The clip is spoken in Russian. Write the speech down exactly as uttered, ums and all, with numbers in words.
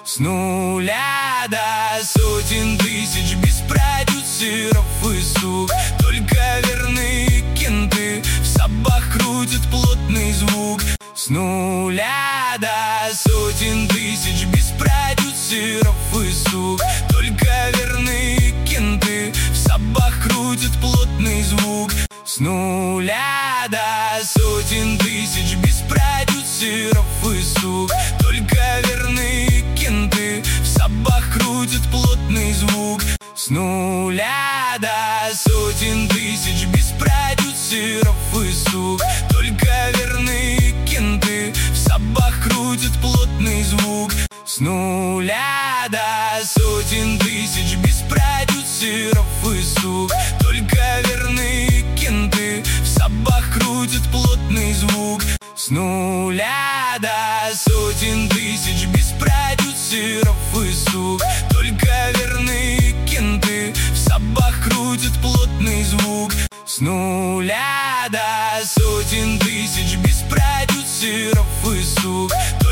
С нуля до сотен тысяч, без продюсеров и сук. Только верные кенты в сабах крутят плотный звук. С нуля до сотен тысяч, без продюсеров и сук. Только верные кенты в сабах крутят плотный звук. С нуля до сотен тысяч, без продюсеров и сук. Только верные кенты в сабах крутят плотный звук. С нуля до сотен тысяч, без продюсеров и сук. Только верные кенты в сабах крутят плотный звук. С нуля до сотен тысяч, без продюсеров и сук. Только верные кенты в сабах крутят плотный звук. С нуля до сотен тысяч, без продюсеров и сук. Только верные кенты в сабах крутят плотный звук. С нуля до сотен